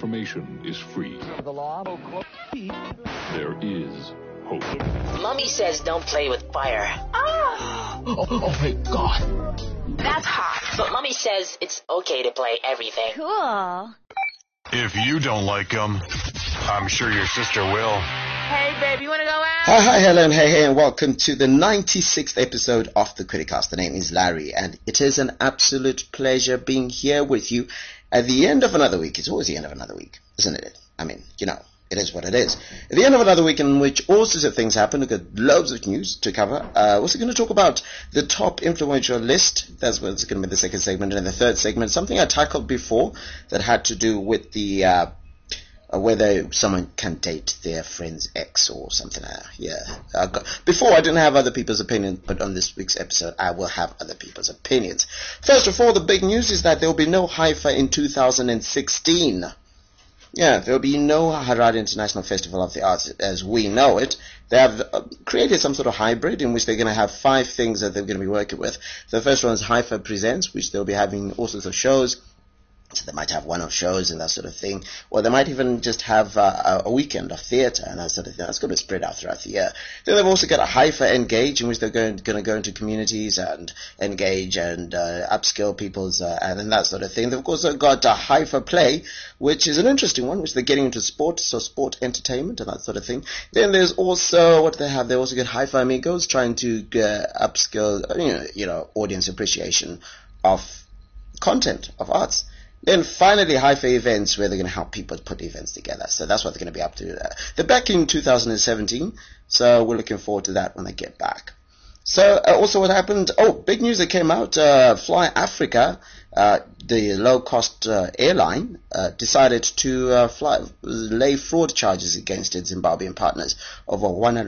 information is free. The law. There is hope. Mommy says don't play with fire. Oh my God. That's hot. But Mommy says it's okay to play everything. Cool. If you don't like them, I'm sure your sister will. Hey, babe, you want to go out? Hi, hello, and hey, and welcome to the 96th episode of the Criticast. The name is Larry, and it is an absolute pleasure being here with you at the end of another week. It's always the end of another week, isn't it? I mean, you know, it is what it is. At the end of another week in which all sorts of things happen, we've got loads of news to cover. We're also going to talk about the top influential list. That's what's going to be the second segment. And in the third segment, something I tackled before that had to do with the whether someone can date their friend's ex or something like that. Yeah. Before, I didn't have other people's opinions, but on this week's episode, I will have other people's opinions. First of all, the big news is that there will be no Haifa in 2016. Yeah, there will be no Harare International Festival of the Arts as we know it. They have created some sort of hybrid in which they're going to have 5 things that they're going to be working with. The first one is Haifa Presents, which they'll be having all sorts of shows. So they might have one-off shows and that sort of thing. Or they might even just have a weekend of theatre and that sort of thing. That's going to be spread out throughout the year. Then they've also got a Haifa Engage, in which they're going to go into communities and engage and upskill people's and that sort of thing. They've also got a Haifa Play, which is an interesting one, which they're getting into sport, so sport entertainment and that sort of thing. Then there's also, what do they have? They also got Haifa Amigos, trying to upskill, audience appreciation of content, of arts. Then finally, Haifa Events, where they're going to help people put events together. So that's what they're going to be up to. They're back in 2017, so we're looking forward to that when they get back. So also what happened, big news that came out, Fly Africa, the low-cost airline, decided to lay fraud charges against its Zimbabwean partners over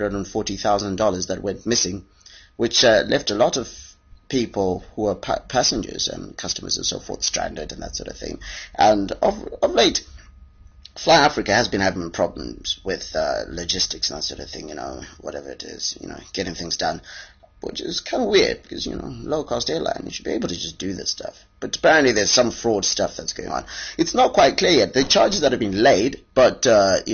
$140,000 that went missing, which left a lot of people who are passengers and customers and so forth stranded and that sort of thing. And of late, Fly Africa has been having problems with logistics and that sort of thing, whatever it is, getting things done, which is kind of weird because, low-cost airline, you should be able to just do this stuff. But apparently there's some fraud stuff that's going on. It's not quite clear yet. The charges that have been laid, but,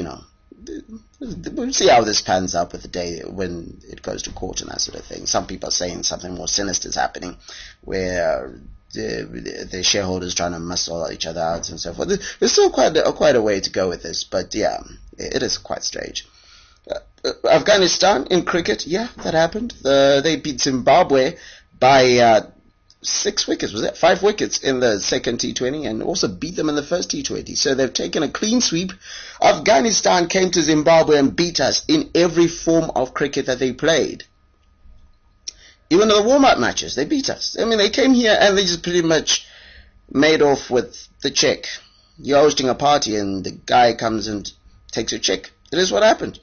we'll see how this pans out with the day when it goes to court and that sort of thing. Some people are saying something more sinister is happening, where the shareholders trying to muscle each other out and so forth. There's still quite a way to go with this, but yeah, it is quite strange. Afghanistan in cricket, yeah, that happened. They beat Zimbabwe by 6 wickets, was it? 5 wickets in the second T20 and also beat them in the first T20. So they've taken a clean sweep. Afghanistan came to Zimbabwe and beat us in every form of cricket that they played. Even the warm-up matches, they beat us. I mean, they came here and they just pretty much made off with the check. You're hosting a party and the guy comes and takes your check. It is what happened.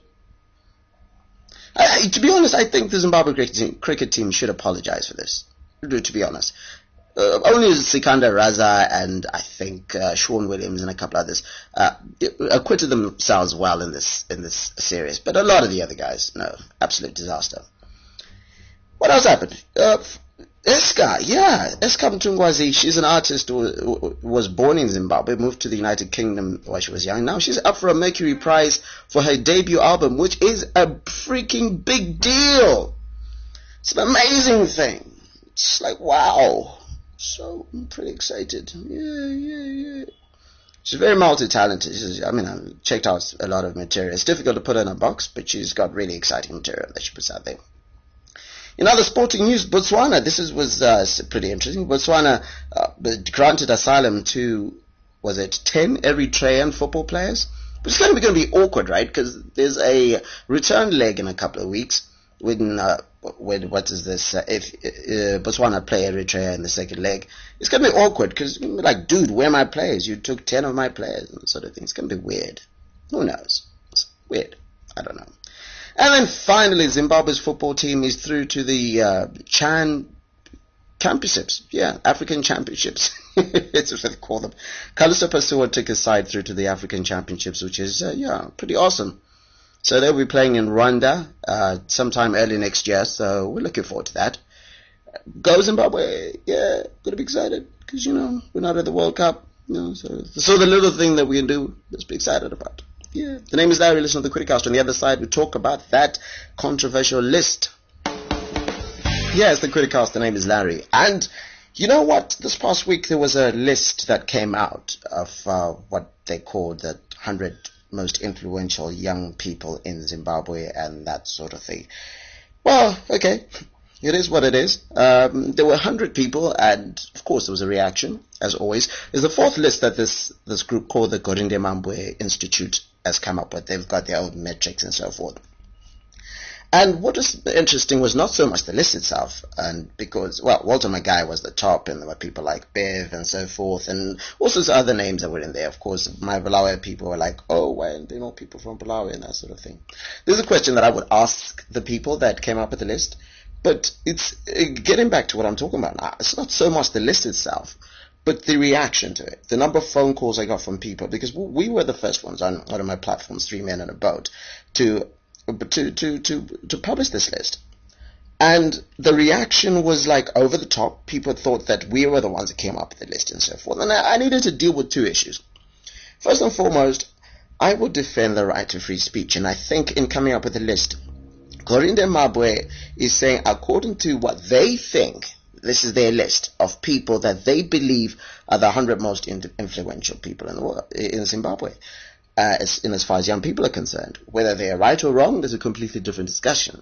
To be honest, I think the Zimbabwe cricket team should apologize for this. To be honest, only Sikandar Raza and I think Sean Williams and a couple others acquitted themselves well in this series, but a lot of the other guys, no, absolute disaster. What else happened? Eska Mtungwazi, she's an artist who was born in Zimbabwe, moved to the United Kingdom while she was young. Now she's up for a Mercury Prize for her debut album, which is a freaking big deal. It's an amazing thing. It's like, wow. So, I'm pretty excited. Yeah. She's very multi-talented. I've checked out a lot of material. It's difficult to put her in a box, but she's got really exciting material that she puts out there. In other sporting news, Botswana, was pretty interesting. Botswana granted asylum to, 10 Eritrean football players? But it's going to be awkward, right? Because there's a return leg in a couple of weeks. If Botswana play Eritrea in the second leg, it's going to be awkward because, like, dude, where are my players? You took 10 of my players and sort of thing. It's going to be weird. Who knows? It's weird. I don't know. And then finally, Zimbabwe's football team is through to the Chan Championships. Yeah, African Championships. It's what they call them. Kalusa Pasua took his side through to the African Championships, which is, pretty awesome. So they'll be playing in Rwanda sometime early next year, so we're looking forward to that. Go Zimbabwe! Yeah, gonna be excited, because, we're not at the World Cup. So the little thing that we can do, let's be excited about. Yeah. The name is Larry. Listen to the Criticast. On the other side, we talk about that controversial list. Yes, the Criticast. The name is Larry. And you know what? This past week there was a list that came out of what they called the 100 most influential young people in Zimbabwe and that sort of thing. Well, okay. It is what it is. There were 100 people, and of course there was a reaction, as always. It's the fourth list that this group called the Gorinde Mambwe Institute has come up with. They've got their own metrics and so forth. And what was interesting was not so much the list itself, and because, well, Walter Magai was the top, and there were people like Bev and so forth, and also some other names that were in there. Of course, my Bulawayo people were like, oh, why aren't there more people from Bulawayo and that sort of thing. This is a question that I would ask the people that came up with the list. But it's getting back to what I'm talking about now. It's not so much the list itself, but the reaction to it. The number of phone calls I got from people, because we were the first ones on one of my platforms, 3 Men and a Boat, to publish this list. And the reaction was like over the top. People thought that we were the ones that came up with the list and so forth. And I needed to deal with two issues. First and foremost, I would defend the right to free speech. And I think in coming up with the list, Gorinde Mambwe is saying, according to what they think, this is their list of people that they believe are the 100 most influential people in the world, in Zimbabwe, as far as young people are concerned. Whether they are right or wrong, there's a completely different discussion.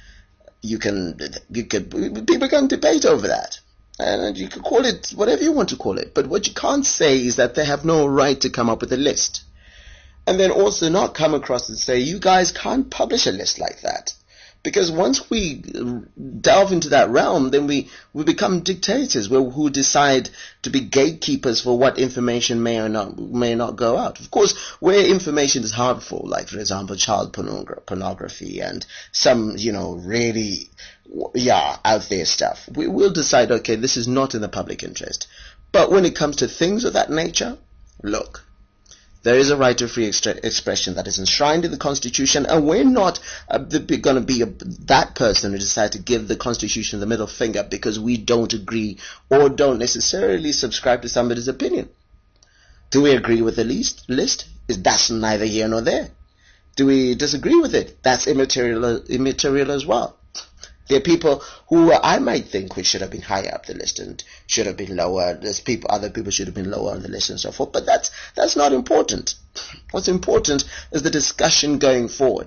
People can debate over that. And you can call it whatever you want to call it. But what you can't say is that they have no right to come up with a list. And then also not come across and say, you guys can't publish a list like that. Because once we delve into that realm, then we become dictators who decide to be gatekeepers for what information may or may not go out. Of course, where information is harmful, like, for example, child pornography and some, really, out there stuff, we will decide, okay, this is not in the public interest. But when it comes to things of that nature, look, there is a right to free expression that is enshrined in the Constitution, and we're not going to be that person who decides to give the Constitution the middle finger because we don't agree or don't necessarily subscribe to somebody's opinion. Do we agree with the list? That's neither here nor there. Do we disagree with it? That's immaterial as well. There are people who I might think we should have been higher up the list and should have been lower. There's other people should have been lower on the list and so forth. But that's not important. What's important is the discussion going forward.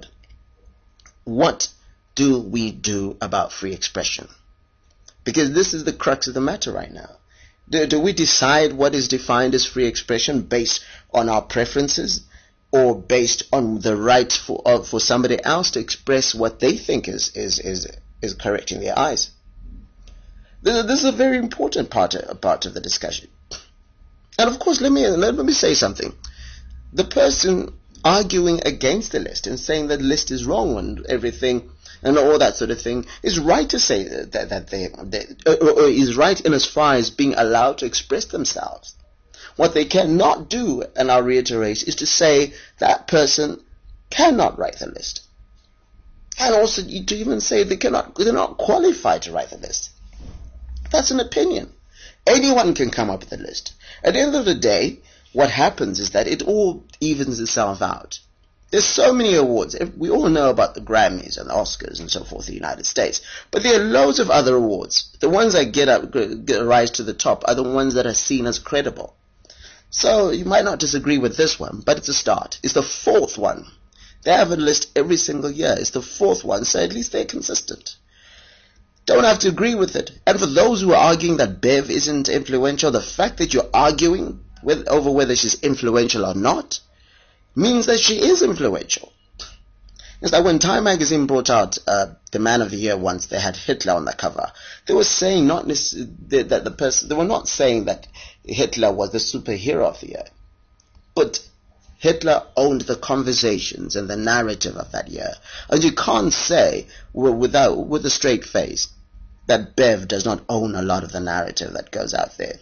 What do we do about free expression? Because this is the crux of the matter right now. Do we decide what is defined as free expression based on our preferences, or based on the right for somebody else to express what they think is correct in their eyes? This is a very important part of the discussion. And of course, let me say something. The person arguing against the list and saying that the list is wrong and everything and all that sort of thing is right to say that they is right in as far as being allowed to express themselves. What they cannot do, and I'll reiterate, is to say that person cannot write the list. And also to even say they're not qualified to write the list. That's an opinion. Anyone can come up with a list. At the end of the day, what happens is that it all evens itself out. There's so many awards. We all know about the Grammys and the Oscars and so forth in the United States. But there are loads of other awards. The ones that get rise to the top are the ones that are seen as credible. So you might not disagree with this one, but it's a start. It's the fourth one. They have a list every single year. It's the fourth one, so at least they're consistent. Don't have to agree with it. And for those who are arguing that Bev isn't influential, the fact that you're arguing over whether she's influential or not means that she is influential. It's like when Time magazine brought out the Man of the Year once, they had Hitler on the cover. They were saying they were not saying that Hitler was the superhero of the year, but Hitler owned the conversations and the narrative of that year. And you can't say with a straight face that Bev does not own a lot of the narrative that goes out there.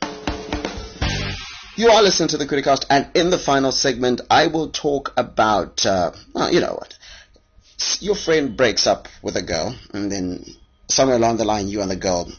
You are listening to the Criticast, and in the final segment, I will talk about, you know what, your friend breaks up with a girl, and then somewhere along the line, you and the girl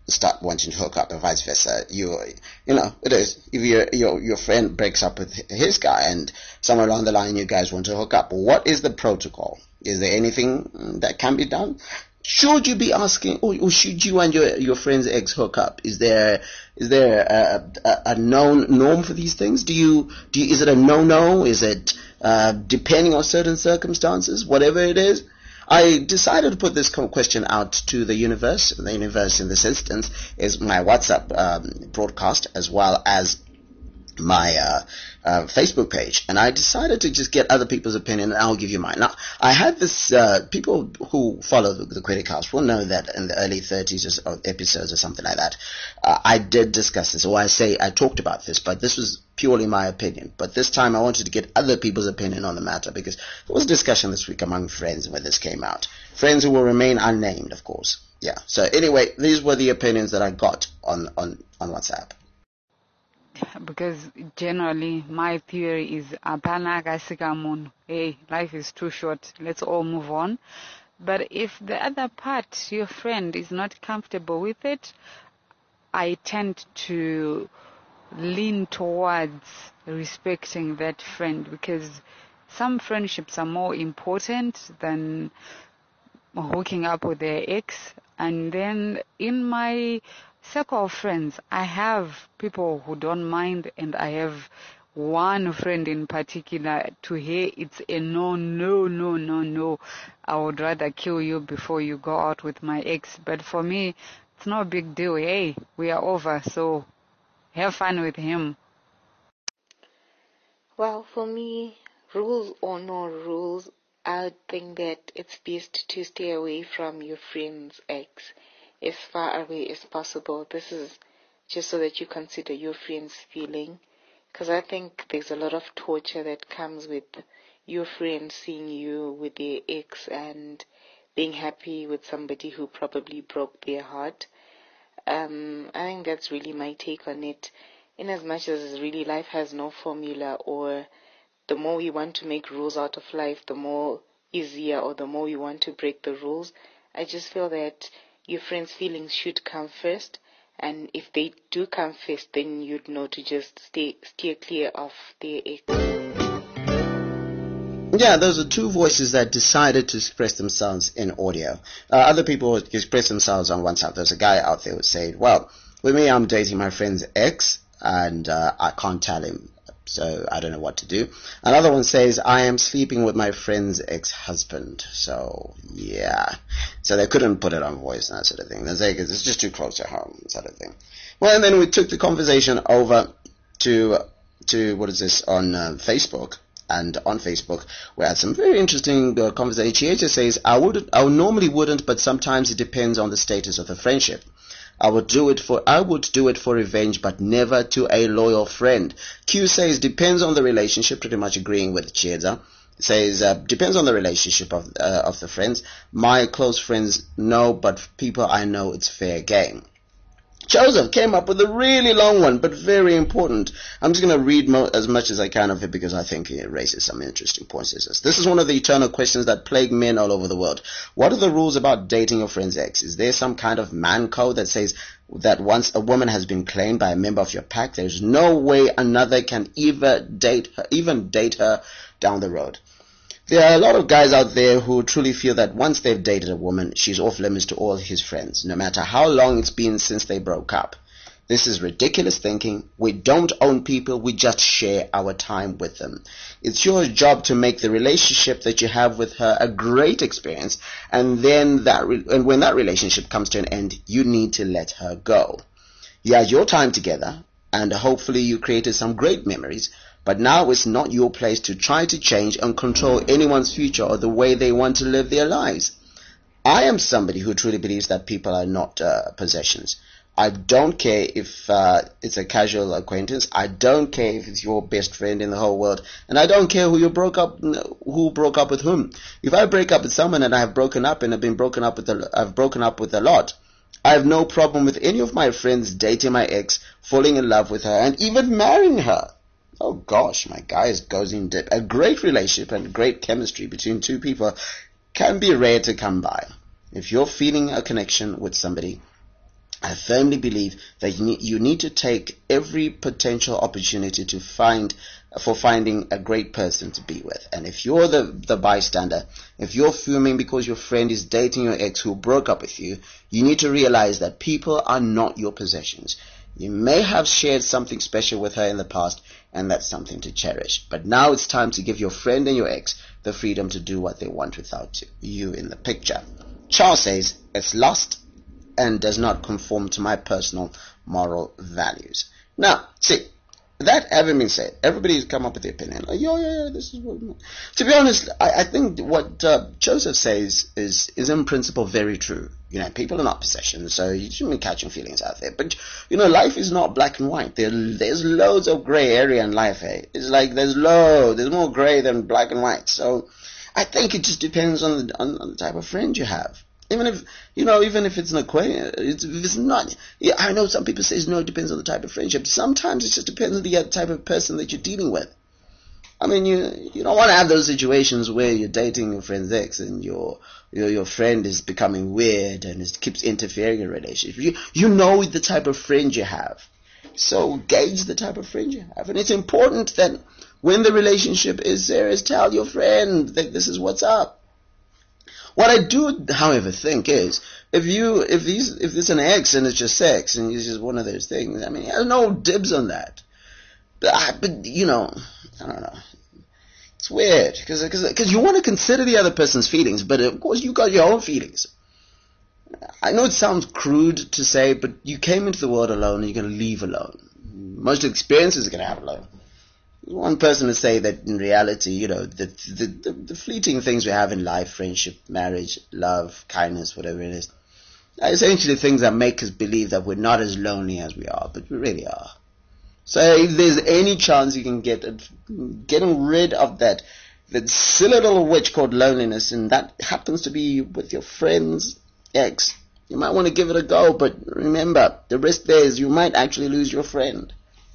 start wanting to hook up, and vice versa. It is. If your friend breaks up with his guy, and somewhere along the line you guys want to hook up, what is the protocol? Is there anything that can be done? Should you be asking, or should you and your friend's ex hook up? Is there a known norm for these things? Is it a no? Is it depending on certain circumstances? Whatever it is, I decided to put this question out to the universe. The universe in this instance is my WhatsApp broadcast, as well as my Facebook page, and I decided to just get other people's opinion, and I'll give you mine. Now, I had this, people who follow the Criticast will know that in the early 30s or episodes or something like that, I did discuss this, or I talked about this, but this was purely my opinion. But this time I wanted to get other people's opinion on the matter, because there was a discussion this week among friends when this came out. Friends who will remain unnamed, of course. Yeah. So anyway, these were the opinions that I got on WhatsApp. Because generally my theory is hey, life is too short, let's all move on. But if the other part, your friend, is not comfortable with it, I tend to lean towards respecting that friend, because some friendships are more important than hooking up with their ex. And then in my circle of friends, I have people who don't mind, and I have one friend in particular, to her it's a no. I would rather kill you before you go out with my ex. But for me, it's no big deal. Hey, we are over, so have fun with him. Well, for me, rules or no rules, I would think that it's best to stay away from your friend's ex as far away as possible. This is just so that you consider your friend's feeling, because I think there's a lot of torture that comes with your friend seeing you with their ex and being happy with somebody who probably broke their heart. I think that's really my take on it. In as much as really life has no formula, or the more we want to make rules out of life, the more easier, or the more we want to break the rules, I just feel that your friend's feelings should come first, and if they do come first, then you'd know to just steer clear of their ex. Yeah, those are two voices that decided to express themselves in audio. Other people express themselves on WhatsApp. There's a guy out there who said, well, with me, I'm dating my friend's ex, and I can't tell him, so I don't know what to do. Another one says, I am sleeping with my friend's ex-husband. So, yeah. So they couldn't put it on voice and that sort of thing. It's just too close to home, sort of thing. Well, and then we took the conversation over to what is this, on Facebook. And on Facebook, we had some very interesting conversation. Chieta says, I normally wouldn't, but sometimes it depends on the status of the friendship. I would do it for revenge, but never to a loyal friend. Q says, depends on the relationship, pretty much agreeing with Chieta. Says, depends on the relationship of the friends. My close friends, no, but people I know, it's fair game. Joseph came up with a really long one, but very important. I'm just going to read as much as I can of it, because I think it raises some interesting points. This is one of the eternal questions that plague men all over the world. What are the rules about dating your friend's ex? Is there some kind of man code that says that once a woman has been claimed by a member of your pack, there's no way another can even date her down the road? There are a lot of guys out there who truly feel that once they've dated a woman, she's off limits to all his friends, no matter how long it's been since they broke up. This is ridiculous thinking. We don't own people, we just share our time with them. It's your job to make the relationship that you have with her a great experience, and then when that relationship comes to an end, you need to let her go. You had your time together, and hopefully you created some great memories, but now it's not your place to try to change and control anyone's future or the way they want to live their lives. I am somebody who truly believes that people are not possessions. I don't care if it's a casual acquaintance. I don't care if it's your best friend in the whole world. And I don't care who broke up with whom. If I break up with someone and I have broken up and I've broken up with a lot, I have no problem with any of my friends dating my ex, falling in love with her, and even marrying her. Oh gosh, my guys goes in deep. A great relationship and great chemistry between two people can be rare to come by. If you're feeling a connection with somebody, I firmly believe that you need to take every potential opportunity to finding a great person to be with. And if you're the bystander, if you're fuming because your friend is dating your ex who broke up with you, you need to realize that people are not your possessions. You may have shared something special with her in the past, and that's something to cherish. But now it's time to give your friend and your ex the freedom to do what they want without you in the picture. Charles says, it's lost and does not conform to my personal moral values. Now, see, that having been said, everybody's come up with the opinion. Like, yeah, this is what... To be honest, I think what Joseph says is in principle very true. You know, people are not possessions, so you shouldn't be catching feelings out there. But, you know, life is not black and white. There's loads of grey area in life, eh? It's like there's more grey than black and white. So I think it just depends on the type of friend you have. Even if it's an acquaintance, it's not. Yeah, I know some people say no, it depends on the type of friendship. Sometimes it just depends on the type of person that you're dealing with. I mean, you don't want to have those situations where you're dating your friend's ex and your friend is becoming weird and keeps interfering in a relationship. You know the type of friend you have, so gauge the type of friend you have, and it's important that when the relationship is serious, tell your friend that this is what's up. What I do, however, think is, if it's an ex and it's just sex and it's just one of those things, I mean, I have no dibs on that. But you know, I don't know. It's weird because you want to consider the other person's feelings, but of course you got your own feelings. I know it sounds crude to say, but you came into the world alone and you're going to leave alone. Most experiences you're going to have alone. One person would say that in reality, you know, the fleeting things we have in life, friendship, marriage, love, kindness, whatever it is, are essentially things that make us believe that we're not as lonely as we are, but we really are. So if there's any chance you can getting rid of that silly little witch called loneliness, and that happens to be with your friend's ex, you might want to give it a go, but remember, the risk there is you might actually lose your friend.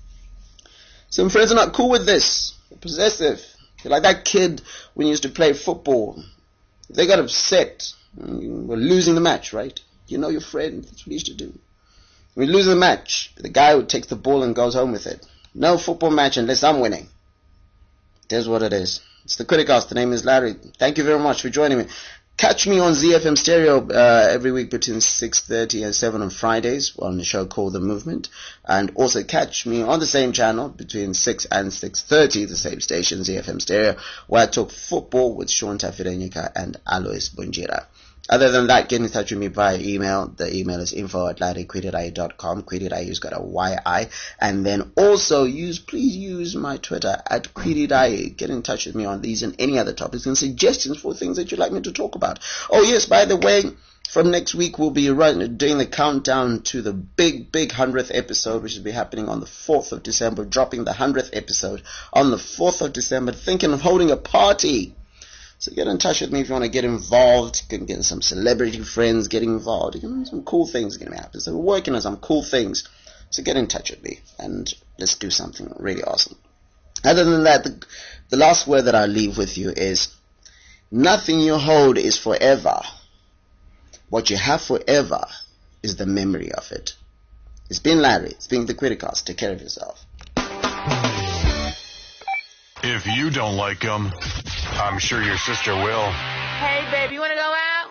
Some friends are not cool with this. They're possessive. They're like that kid when you used to play football. They got upset. We're losing the match, right? You know your friend. That's what you used to do. When you lose the match, the guy who takes the ball and goes home with it. No football match unless I'm winning. There's what it is. It's the Criticast. The name is Larry. Thank you very much for joining me. Catch me on ZFM Stereo every week between 6:30 and 7 on Fridays on the show called The Movement. And also catch me on the same channel between 6 and 6:30, the same station, ZFM Stereo, where I talk football with Sean Tafirenyika and Alois Bunjira. Other than that, get in touch with me via email. The email is info@larryquidirai.com. Quidirai's got a Y-I. And then also please use my Twitter @Quidirai. Get in touch with me on these and any other topics and suggestions for things that you'd like me to talk about. Oh yes, by the way, from next week we'll be doing the countdown to the big 100th episode, which will be happening on the 4th of December, dropping the 100th episode on the 4th of December, thinking of holding a party. So get in touch with me if you want to get involved. You can get some celebrity friends getting involved. Some cool things are going to happen. So we're working on some cool things. So get in touch with me and let's do something really awesome. Other than that, the last word that I'll leave with you is, nothing you hold is forever. What you have forever is the memory of it. It's been Larry. It's been the Criticast. Take care of yourself. If you don't like him, I'm sure your sister will. Hey, baby, you want to go